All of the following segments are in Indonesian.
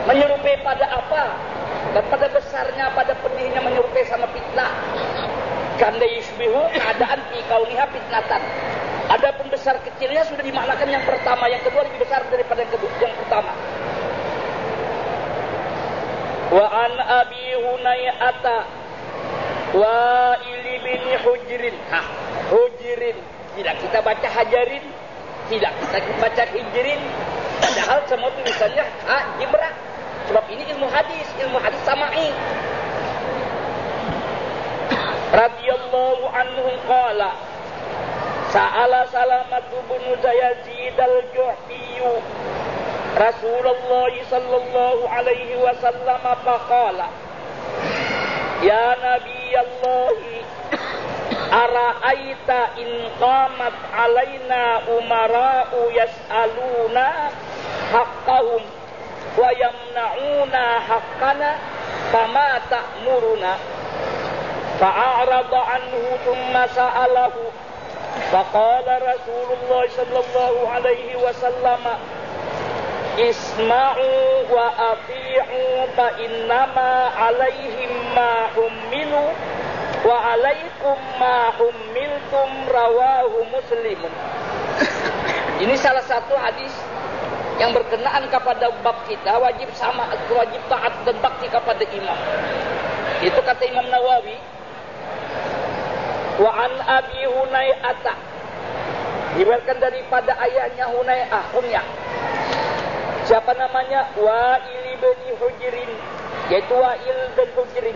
Menyerupai pada apa? Dan pada besarnya, pada pedihnya menyerupai sama fitnah. Kanda yusbihu keadaan fi kauniha fitnatan. Adapun besar kecilnya sudah dimaknakan yang pertama, yang kedua lebih besar daripada yang pertama. Wa an Abi Hunayata wa bin Hujrin. Hujrin. Tidak kita baca Hajarin, tidak kita baca Hijrin. Padahal semua tulisannya Jimrah. Sebab ini ilmu hadis sama'i. Radhiyallahu anhu qala Sa'ala Salamatu bin Yazid al-Juhfi Rasulullah sallallahu alaihi wasallam faqala Ya Nabi Allah ara'aita in qamat alaina umara'u yas'aluna haqqahum wa yamna'una haqqana fama ta'muruna fa'arada anhu thumma sa'alahu faqala Rasulullah sallallahu alaihi wasallam isma'u wa ati'u fa innama alaihim ma hummilu wa alaikum ma hummiltum rawahu Muslimun. Ini salah satu hadis yang berkenaan kepada bab kita wajib taat dan bakti kepada imam. Itu kata Imam Nawawi. Wa an Abi Hunayata diriwayatkan daripada ayahnya Hunayah Hunyah. Siapa namanya? Wa'il bin Hujrin, yaitu Wa'il bin Hujrin.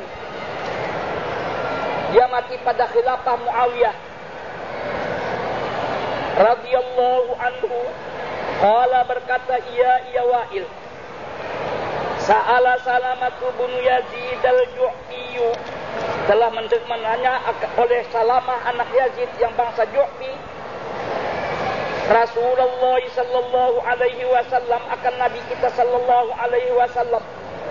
Dia mati pada khilafah Muawiyah radhiyallahu anhu. Qala berkata ia Wa'il Sa'ala Salamatu bin Yazid al-Juhfi telah menanya oleh Salamah anak Yazid yang bangsa Juhfi Rasulullah sallallahu alaihi wasallam akan Nabi kita sallallahu alaihi wasallam.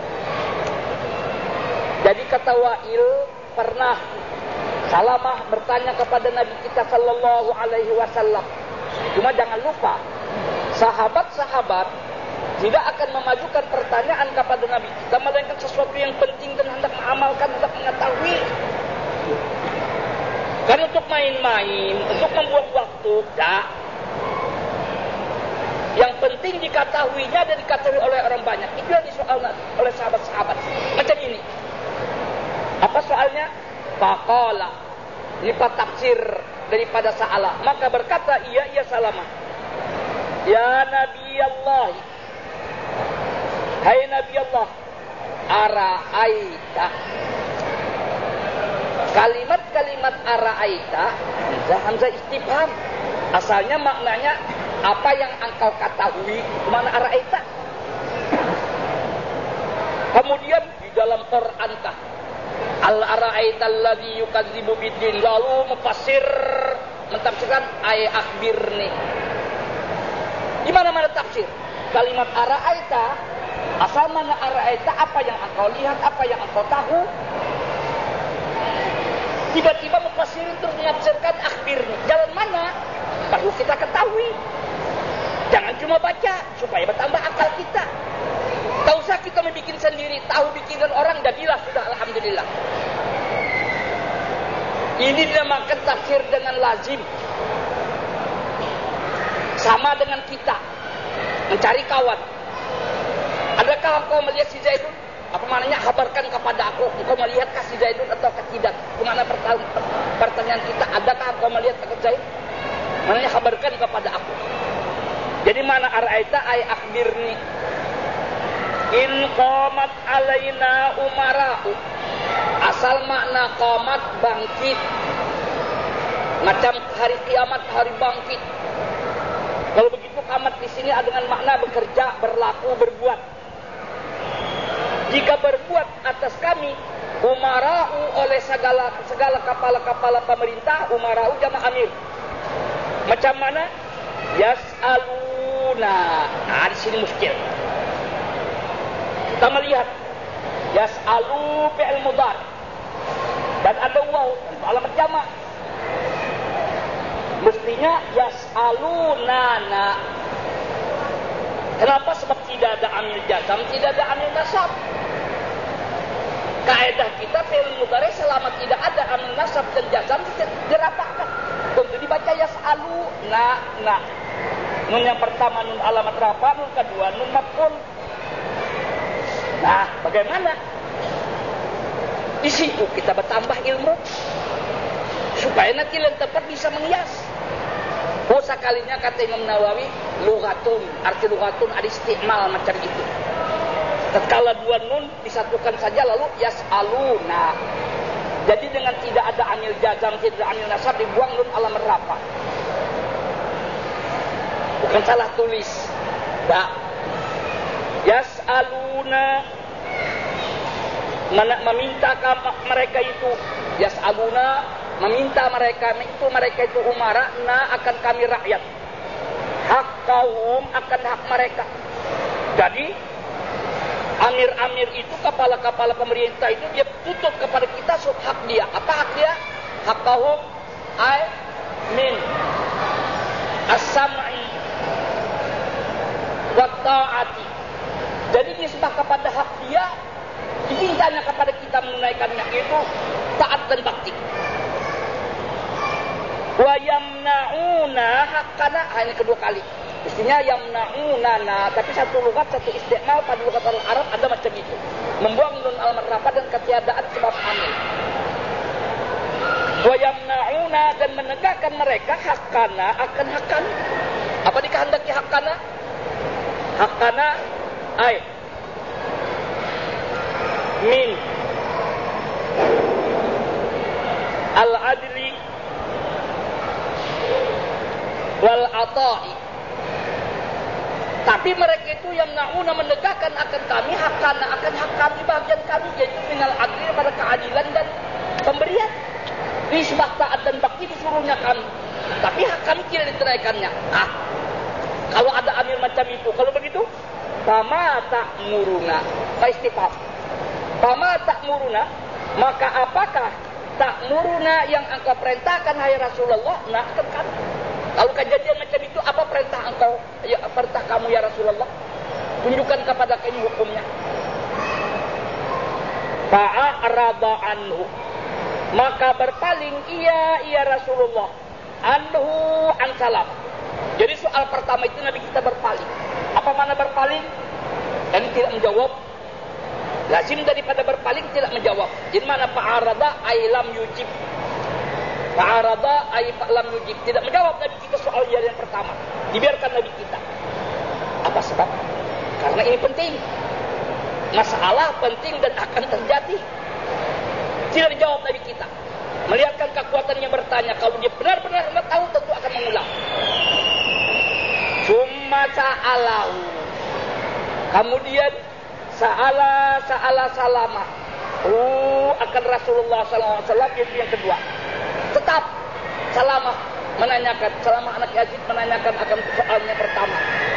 Jadi kata Wa'il pernah Salamah bertanya kepada Nabi kita sallallahu alaihi wasallam. Cuma jangan lupa sahabat-sahabat tidak akan memajukan pertanyaan kepada Nabi kita melainkan sesuatu yang penting dan hendak mengamalkan, hendak mengetahui. Karena untuk main-main, untuk membuang waktu, tak. Yang penting diketahuinya dan diketahui oleh orang banyak. Itu yang disoal oleh sahabat-sahabat. Macam ini. Apa soalnya? Faqala. Ini tafsir daripada sa'ala. Maka berkata ia Salamah. Ya Nabi Allah. Hai Nabi Allah. Ara'aita. Kalimat-kalimat ara'aita hamzah istifham. Asalnya maknanya apa yang engkau ketahui. Mana ara'aita? Kemudian di dalam Quran kah al-ara'aita alladhi yukadzibu biddin, lalu mentafsirkan ay akhbirni. Di mana-mana tafsir kalimat ara'aita, asal mana ara'aita, apa yang engkau lihat, apa yang engkau tahu. Tiba-tiba mufassirin terus menafsirkan akhbirni. Jalan mana? Perlu kita ketahui. Jangan cuma baca supaya bertambah akal kita. Tak usah kita membuat sendiri, tahu bikinan orang jadilah sudah, alhamdulillah. Ini dinamakan tafsir dengan lazim. Sama dengan kita mencari kawan. Adakah engkau melihat si Zaidun? Apa maknanya kabarkan kepada aku, engkau melihatkah si Zaidun atau tidak? Kemana pertanyaan kita, adakah engkau melihat Zaid? Maknanya kabarkan kepada aku. Jadi mana ara'aita ay akhbirni. In qamat alaina umara'u. Asal makna qamat bangkit. Macam hari kiamat, hari bangkit. Kalau begitu qamat di sini ada dengan makna bekerja, berlaku, berbuat. Jika berbuat atas kami umara'u oleh segala kepala-kepala pemerintah, umara'u jama' amir. Macam mana? Yas'aluna. Nah, di sini muskil. Kita melihat yas'alu fi'il mudhari dan ada waw alamat jama'. Mestinya yas'alunana. Kenapa? Sebab tidak ada amil jazam, tidak ada amil nasab. Kaedah kita fi'il mudhari selama tidak ada amil nasab dan jazam dirapakkan. Tentu dibaca yas'alu na. Nun yang pertama nun alamat rafa, nun kedua nun maf'ul. Nah, bagaimana? Di situ kita bertambah ilmu supaya nanti yang tepat bisa menghias. Sekalinya kata Imam Nawawi, lughatun, arti lughatun ada istimal macam itu. Tatkala dua nun disatukan saja lalu yas'aluna. Jadi dengan tidak ada amil jazam, tidak ada amil nasab, dibuang nun alamat rafa. Bukan salah tulis. Tak. Yas'aluna, meminta mereka itu. Yas'aluna, meminta mereka itu umara na akan kami rakyat. Hak kaum akan hak mereka. Jadi amir-amir itu, kepala-kepala pemerintah itu dia tutup kepada kita hak dia. Apa hak dia? Hak kaum ay min as-sam'i wa ta'ati. Jadi nisbah kepada hak dia, dimintanya kepada kita menunaikannya, itu taat dan bakti. Wa yamna'una haqqana, ini kedua kali. Mestinya yamna'una, tapi satu lughat, satu istimal pada lughat Arab ada macam itu. Membuang nun alamat rafa dan ketiadaan sebab amil. Wa yamna'una, dan menegakkan mereka haqqana akan hak kami. Apa dikehendaki haqqana? Haqqana ay min al-adli wal ata'i. Tapi mereka itu yang na'una menegakkan akan kami hakana akan hak kami, bagian kami, yaitu minal adli pada keadilan dan pemberian. Nisbah taat dan bakti disuruhnya kami, tapi hak kami tidak ditunaikannya. Kalau ada amir macam itu, kalau begitu, fama ta'muruna, istifham. Fama ta'muruna, maka apakah ta'muruna yang engkau perintahkan hai Rasulullah akan kami? Kalau kejadian macam itu, apa perintah engkau, ya, perintah kamu ya Rasulullah? Tunjukkan kepada kami hukumnya. Fa'arada anhu, maka berpaling ia Rasulullah anhu an salam. Jadi soal pertama itu Nabi kita berpaling. Apa mana berpaling? Dan tidak menjawab. Lazim daripada berpaling tidak menjawab. Jadi mana fa'arada ay lam yujib. Fa'arada ay lam yujib. Tidak menjawab Nabi kita soal yang pertama. Dibiarkan Nabi kita. Apa sebab? Karena ini penting. Masalah penting dan akan terjadi. Tidak dijawab Nabi kita. Melihatkan kekuatan yang bertanya. Kalau dia benar-benar tahu, tentu akan mengulang. Summa sa'alahu. Kemudian sa'ala salama. Akan Rasulullah SAW itu yang kedua. Tetap Salamah menanyakan, Salamah anak Yazid menanyakan akan soalnya pertama.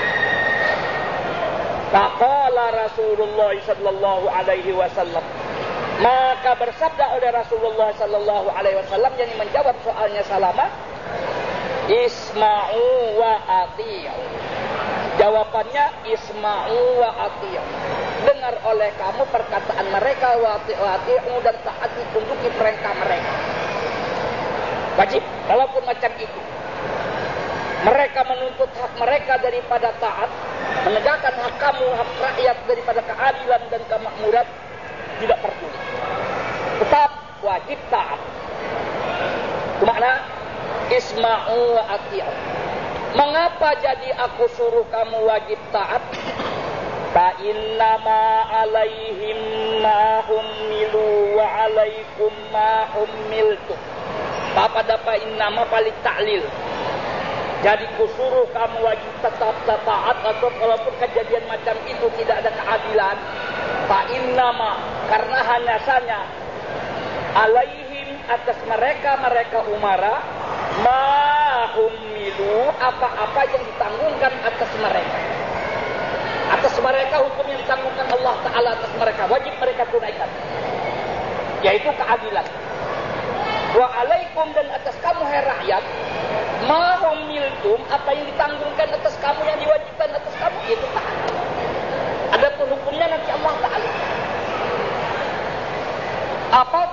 Faqala Rasulullah sallallahu alaihi wasallam, maka bersabda oleh Rasulullah sallallahu alaihi wasallam yang menjawab soalnya Salamah, isma'u wa ati'u. Jawabannya isma'u wa ati'u. Dengar oleh kamu perkataan mereka, wa ati'u, dan taat ditunjuki perintah mereka. Wajib, walaupun macam itu. Mereka menuntut hak mereka daripada taat, menegakkan hak kamu, hak rakyat daripada keadilan dan kemakmuran, tidak peduli. Tetap wajib taat. Itu makna isma'u wa ati'u. Mengapa jadi aku suruh kamu wajib taat? Fa innama alaihim ma hummilu wa alaikum ma hummiltum. Apa dapat innama balik ta'lil. Jadi kusuruh kamu wajib tetap taat, atau kalaupun kejadian macam itu tidak ada keadilan, fa innama, karena hanya saja alaihim, atas mereka umara, ma hummilu, apa-apa yang ditanggungkan atas mereka. Atas mereka hukum yang ditanggungkan Allah Ta'ala atas mereka, wajib mereka tunaikan, yaitu keadilan. Wa alaikum, dan atas kamu hai rakyat, ma humiltum, apa yang ditanggungkan atas kamu, yang diwajibkan atas kamu, yaitu taat.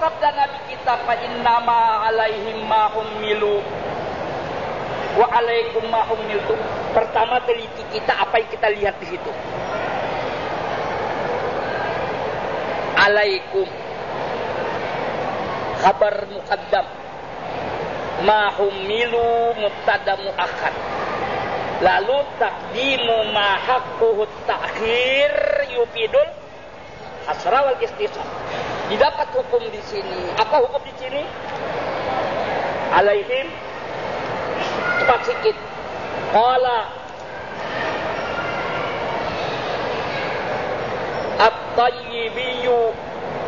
sabda Nabi kita, fa innama alaihim ma hummilu wa alaikum ma hummiltum. Pertama teliti kita apa yang kita lihat di situ. Alaikum khabar muqaddam, ma hummilu mubtada muakhar. Lalu taqdimu ma haqquhu ta'khir yufidul hasra wal istisab. Didapat hukum di sini. Apa hukum di sini? Alaihim cepat sikit. Qala at-tayyibiyyu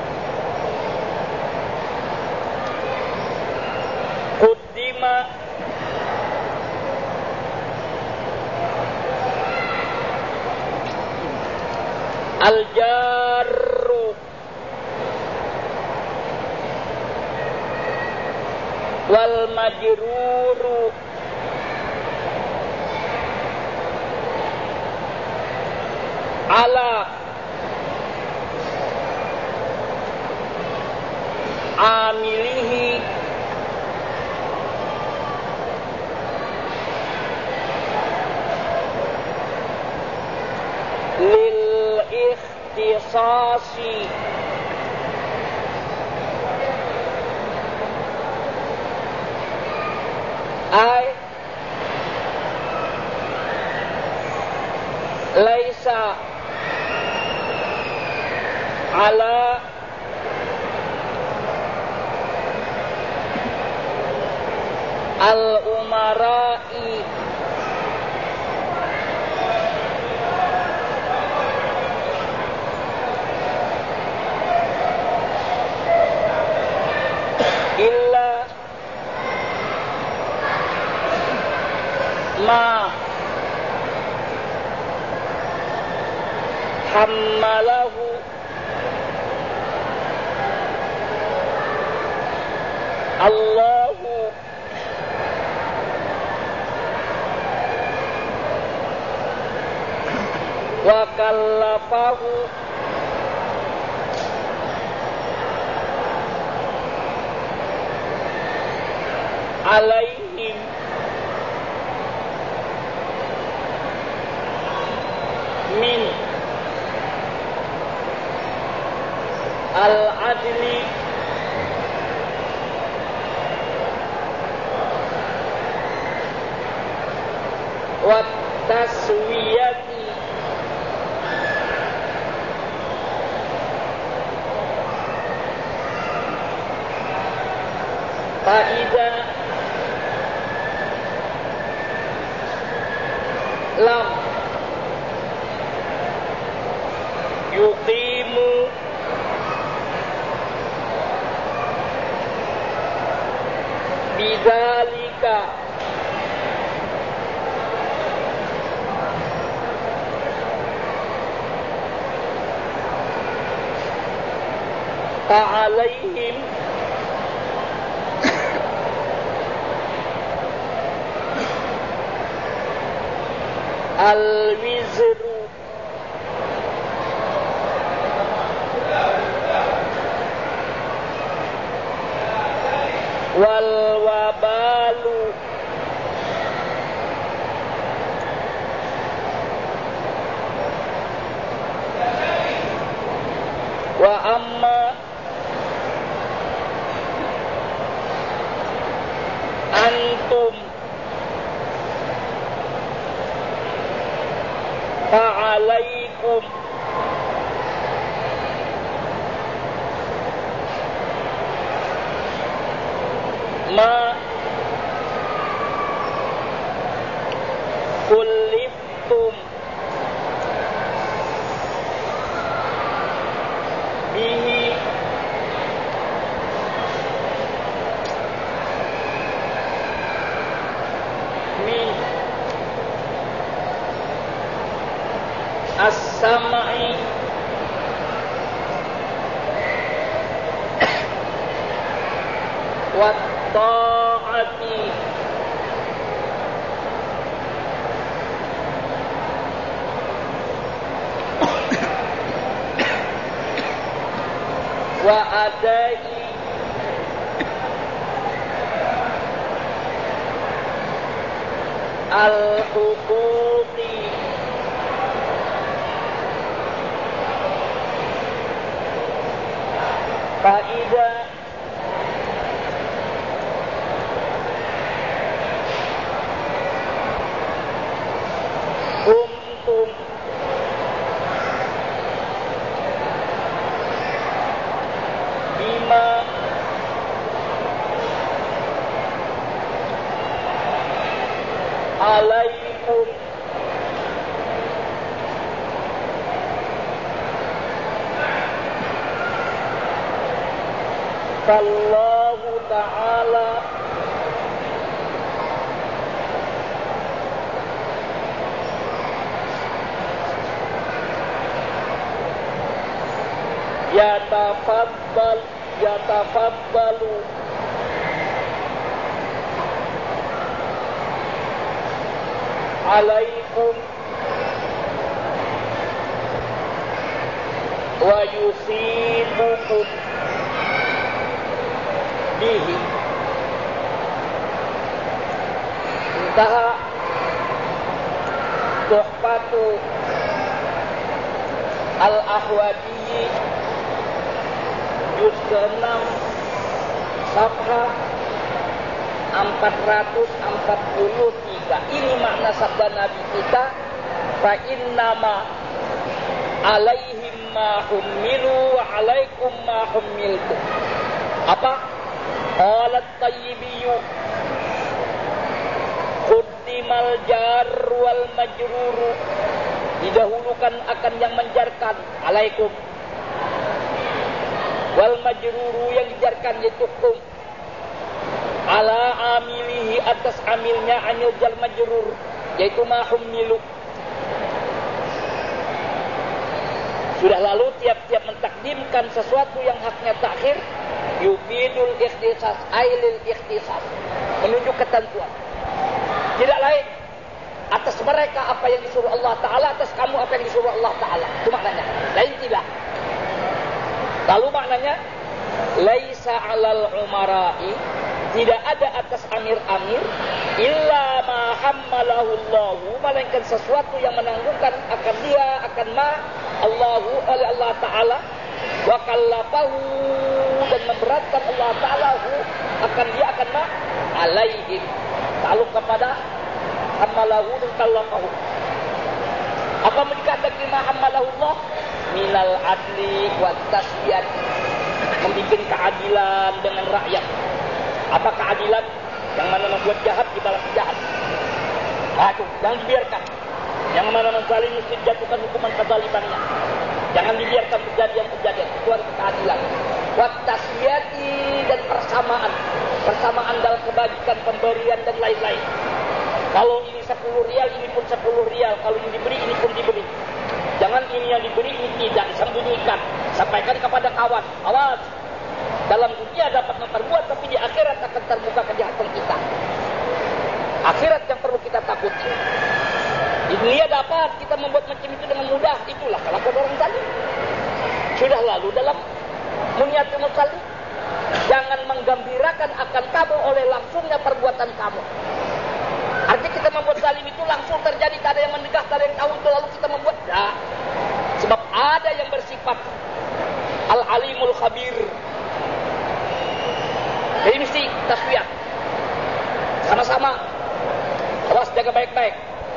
quddima al-jarru wal majruru ala amilihi lil ikhtisasi ay laisa ala al-umara'i illa ma hammalahu Allahu wa kallafahu alaihim min al-adli wa taswiyati faida lam yuqimu bidzalika fa'alaihim al-wizru wal wabalu wa amma antum fa'alaikum ma kulliftum bihi min as-sam'i wa ta'ati wa adai al-huquqi faida kuntum bima alaikum fallahu ta'ala yatafaddalu alaikum wa yusibukum bihi. Intaha Tuhfatu Al-Ahwadi juz 6 safhah 443. Ini makna sabda Nabi kita, fa innama alaihim ma hummilu wa alaikum ma hummiltum. Apa? Qalat tayyibiyyu quddimal jar wal majruru, didahulukan akan yang menjarkan alaikum, wal majruru yang dijarkan yaitu kum, ala amilihi atas amilnya anil jar majrur yaitu ma hummilu. Sudah lalu tiap-tiap mentakdimkan sesuatu yang haknya takhir, yufidul ikhtisas ailil ikhtisas, menunjuk ketentuan. Tidak lain atas mereka apa yang disuruh Allah Ta'ala, atas kamu apa yang disuruh Allah Ta'ala. Itu maknanya. Lain tidak. Lalu maknanya laisa 'alal umara'i, tidak ada atas amir-amir illa ma hammalahu Allahu, melainkan sesuatu yang menanggungkan akan dia akan ma Allahu oleh Allah Ta'ala, wa kallafahu, dan memberatkan Allah Ta'ala akan dia akan ma alaihim, ta'aluk kepada hammalahu dan kallafahu. Apa dikatakan lima hammalahu Allah? Minal adli wa tasbiyat, membikin keadilan dengan rakyat. Apa keadilan? Yang mana membuat jahat dibalas jahat. Nah, itu jangan dibiarkan. Yang mana menzalim mesti dijatuhkan hukuman kezalimannya. Jangan dibiarkan kejadian-kejadian. Itu adalah keadilan. Wa tasbiyati, dan persamaan. Persamaan dalam kebajikan, pemberian dan lain-lain. Kalau ini 10 rial, ini pun 10 rial. Kalau ini diberi, ini pun diberi. Jangan ini yang diberi, ini tidak. Sembunyikan. Sampaikan kepada kawan. Awas. Dalam dunia dapat memperbuat, tapi di akhirat akan terbuka kejahatan kita. Akhirat yang perlu kita takuti. Di dunia dapat kita membuat macam itu dengan mudah. Itulah kelakuan orang tadi. Sudah lalu dalam muniatul musalli, jangan menggembirakan akan kamu oleh langsungnya perbuatan kamu. Artinya kita membuat zalim itu langsung terjadi, tak ada yang menegah, tak ada yang tahu itu, lalu kita membuat. Tidak. Sebab ada yang bersifat al-alimul khabir. Jadi mesti taswiyah. Sama-sama. Awas, jaga baik-baik.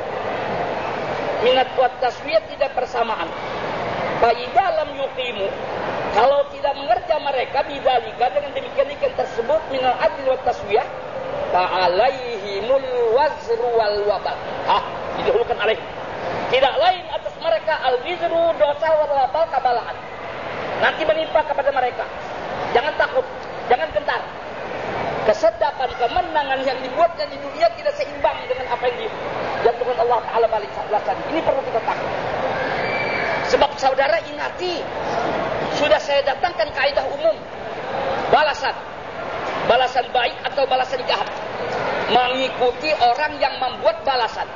Minat buat taswiyah tidak persamaan. Bayi dalam yuqimu, kalau tidak mengerja mereka bidzalika, dengan demikian ikan tersebut minal adil wa taswiyah, fa'alaihimul wazru wal wabal. Didahulukan alaih. Tidak lain atas mereka al-wizru, dosa, wal wabal, kabalaan. Nanti menimpa kepada mereka. Jangan takut, jangan gentar. Kesedapan, kemenangan yang dibuatnya di dunia tidak seimbang dengan apa yang dijatuhkan Allah Ta'ala balik sebelah tadi. Ini perlu kita takut. Sebab saudara ingati, sudah saya datangkan kaidah umum. Balasan. Balasan baik atau balasan jahat. Mengikuti orang yang membuat balasan.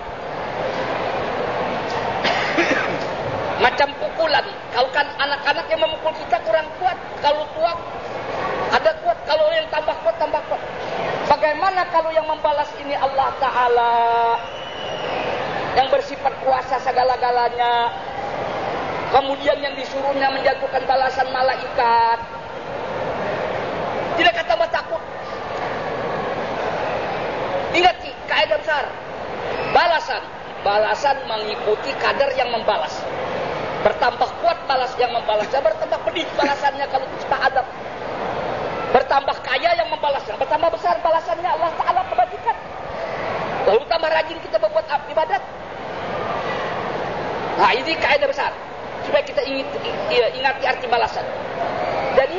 Macam pukulan. Kalau kan anak-anak yang memukul kita kurang kuat. Kalau tua ada kuat. Kalau yang tambah kuat, tambah kuat. Bagaimana kalau yang membalas ini Allah Ta'ala? berkuasa segala-galanya. Kemudian yang disuruhnya menjatuhkan balasan malaikat. Tidakkah tambah takut? Ingat kaidah besar. Balasan mengikuti kadar yang membalas. Bertambah kuat balas yang membalasnya, bertambah pedih balasannya kalau kita adab. Bertambah kaya yang membalasnya, bertambah besar balasannya Allah Ta'ala kebajikan. Lalu tambah rajin kita berbuat ibadat. Nah ini kaidah besar. Supaya kita ingati arti balasan. Jadi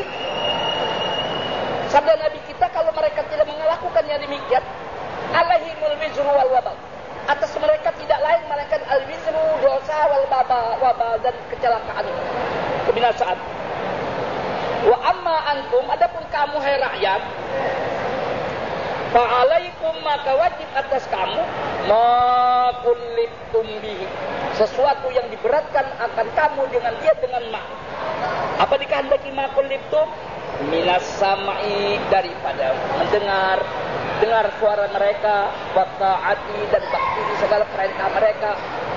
sabda Nabi kita, kalau mereka tidak melakukan yang demikian, alaihimul wizru wal wabal. Atas mereka tidak lain melainkan al-wizru, dosa, wal wabal, dan kecelakaan, kebinasaan. Wa amma antum, adapun kamu hai rakyat, fa'alaikum, maka wajib atas kamu ma kullibtum bihi, sesuatu yang diberatkan akan kamu dengan dia, dengan ma. Apa dikehendaki ma kullibtum? Minas sam'i, daripada dengar suara mereka, wa ta'ati, dan bakti di segala perintah mereka,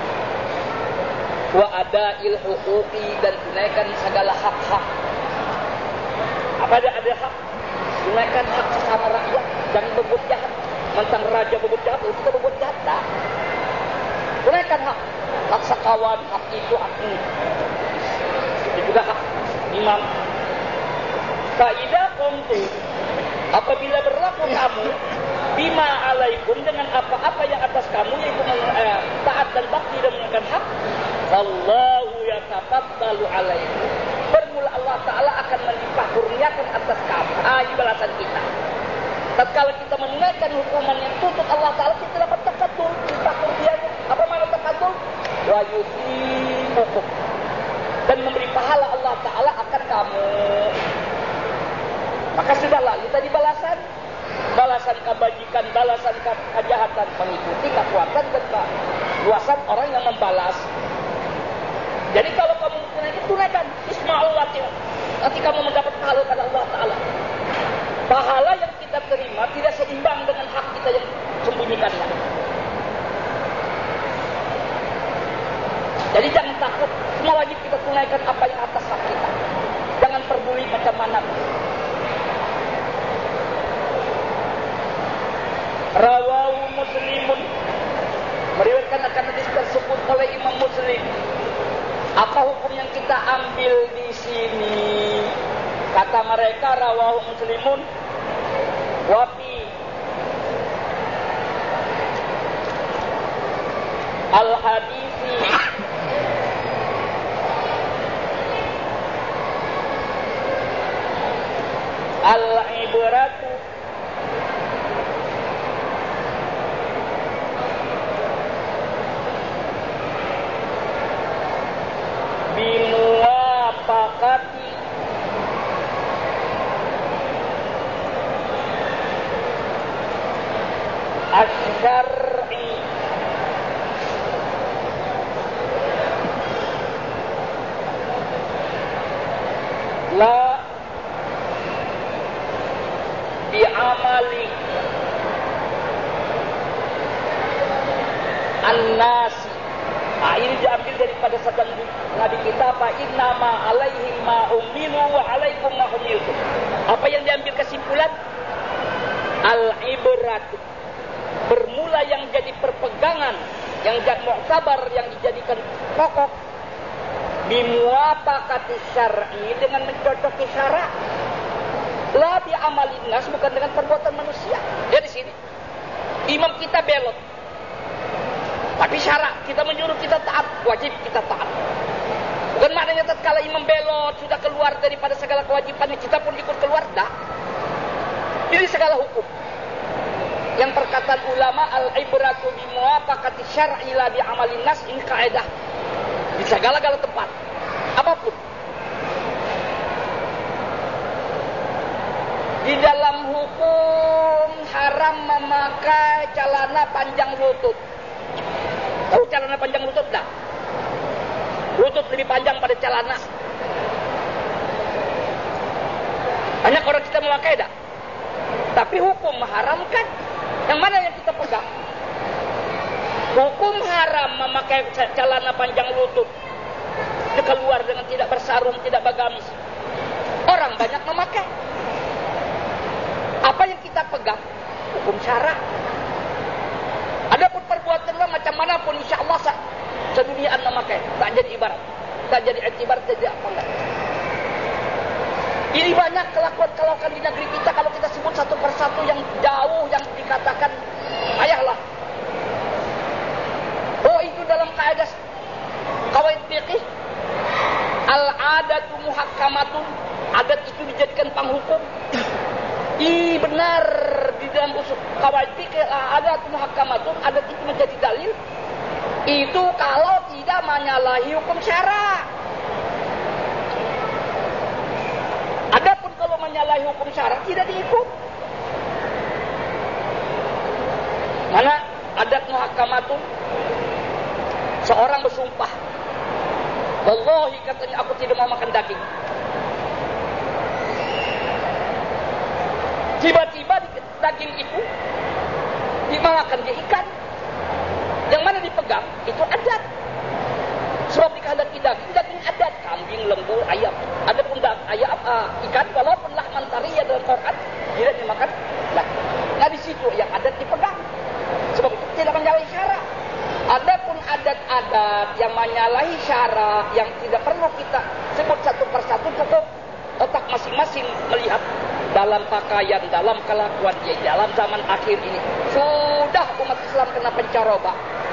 wa ada'il huquqi, dan tunaikan segala hak-hak. Apa ada hak? Tunaikan hak sesama rakyat, jangan berbuat jahat. Mentang raja berbuat jahat, kita berbuat jahat tak? Tunaikan hak sekawan, hak itu, hak ini. Itu juga hak imam. Faidah kuntu, apabila berlaku kamu bima alaikum, dengan apa-apa yang atas kamu, yaitu taat dan bakti dan menunaikan hak, wallahu yataqabbalu alaikum, bermula Allah Ta'ala akan melimpah kurniakan atas kamu. Ini balasan kita. Tatkala kita menunaikan hukuman yang tuntut Allah Ta'ala, kita dapat taqabbul, limpah kurniakan. Apa makna taqabbul? Wa yusibukum, dan memberi pahala Allah Ta'ala akan kamu. Maka sudahlah, itu tadi balasan kebajikan, balasan kejahatan, mengikuti kekuatan dan luasan orang yang membalas. Jadi kalau kamu tunaikan isma'ul wati', nanti kamu mendapat pahala pada Allah Ta'ala. Pahala yang kita terima tidak seimbang dengan hak kita yang sembunyikannya. Jadi jangan takut, semua wajib kita tunaikan apa yang atas hak kita. Jangan peduli macam mana. Rawahu Muslimun, meriwayatkan akan hadis tersebut oleh Imam Muslim. Apa hukum yang kita ambil di sini? Kata mereka, rawahu Muslimun wafi al-hadisi al-ibratu bimuwafaqati asy-syar'i la bi'amali an-nasi. Ini diambil daripada sabda Nabi kita, fa inna ma alaihim ma umilu wa alaikum ma umiltum. Apa yang diambil kesimpulan? Al-ibrat, bermula yang jadi perpegangan, yang jadi mu'tabar, yang dijadikan pokok, bimuwafaqati syar'i, dengan mencocoki syarak. La bi amalin nas, bukan dengan perbuatan manusia. Jadi sini imam kita belot, tapi syarak kita menyuruh kita taat, wajib kita taat. Bukan maknanya tatkala imam belot sudah keluar daripada segala kewajibannya, kita pun ikut keluar, dah. Ini segala hukum. Yang perkataan ulama, al-ibratu bi muwafaqati syar'i la bi amalin nas, ini kaidah di segala-gala tempat, apapun. Di dalam hukum haram memakai celana panjang lutut. Tahu celana panjang lutut dah? Lutut lebih panjang pada celana. Banyak orang kita memakai dah. Tapi hukum mengharamkan. Yang mana yang kita pegang? Hukum haram memakai celana panjang lutut, keluar dengan tidak bersarung, tidak bergamis. Orang banyak memakai. Apa yang kita pegang? Hukum syara. Adapun perbuatan macam mana pun, insya Allah seduniaan memakai, tak jadi ibarat, tak jadi iktibar, tidak apa enggak. Ini banyak kelakuan-kelakuan di negeri kita. Kalau kita sebut satu persatu yang jauh, yang dikatakan ayahlah. Oh, itu dalam kaidah qawaid fiqih, al-adatu muhakkamatun, adat itu dijadikan penghukum. Benar, di dalam usul qawaid fiqih al-adatu muhakkamatun, adat itu menjadi dalil. Itu kalau tidak menyalahi hukum syara. Adapun kalau menyalahi hukum syara tidak diikut. Mana adat muhakkamatun? Seorang bersumpah, wallahi katanya aku tidak mau makan daging. Tiba-tiba daging itu dimakan dia ikan. Yang mana dipegang itu adat. Sebab dikehendaki daging adat, kambing, lembu, ayam. Adapun ayam, ikan, walaupun lahman tariyah dalam Quran tidak dimakan. Nah di situ yang adat dipegang. Sebab itu tidak menyalahi syara. Adapun adat-adat yang menyalahi syara, yang tidak perlu kita sebut satu persatu, cukup otak masing-masing melihat dalam pakaian, dalam kelakuan dia dalam zaman akhir ini. Sudah umat Islam kena pencaroba.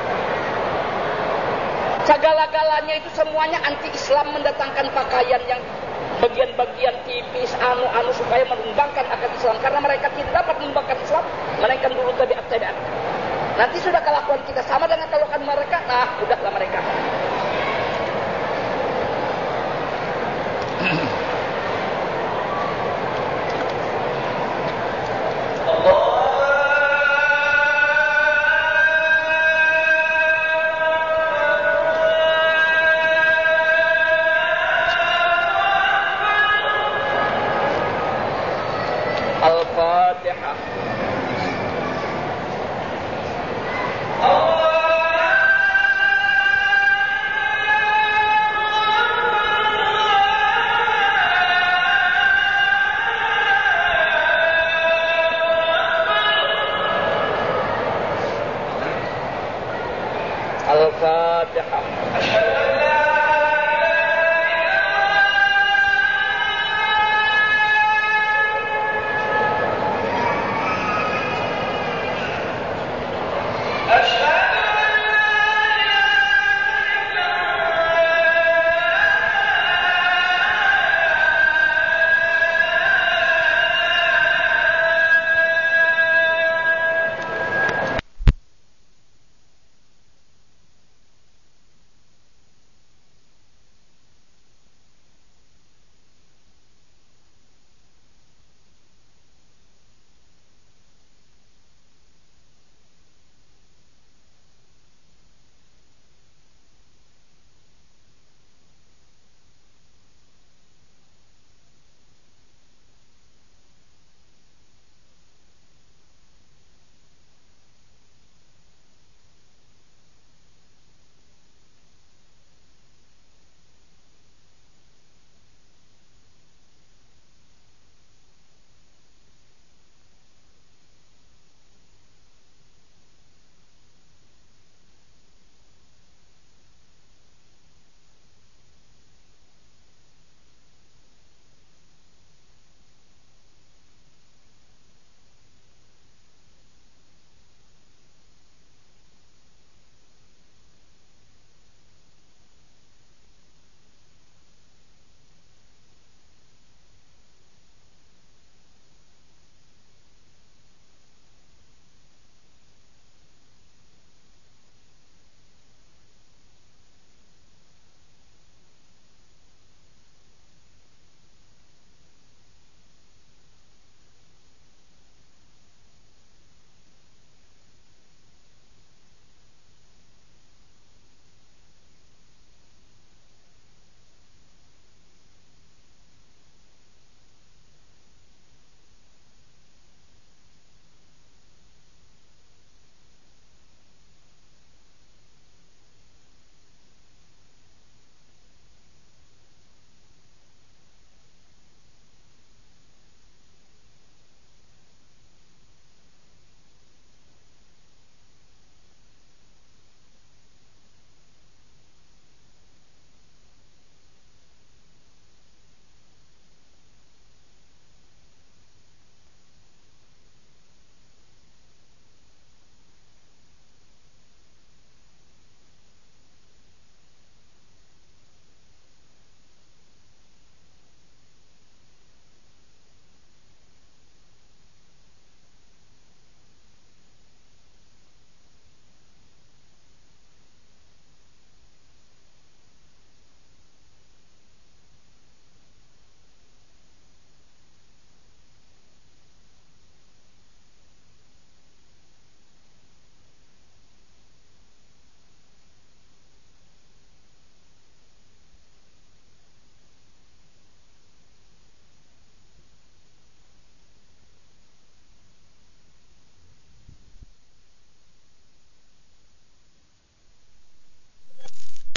Segala-galanya itu semuanya anti-Islam, mendatangkan pakaian yang bagian-bagian tipis, anu supaya menumbangkan akal Islam. Karena mereka tidak dapat menumbangkan Islam, melainkan dulu tabiat-tabiat. Nanti sudah kelakuan kita sama dengan kelakuan mereka, nah udahlah mereka.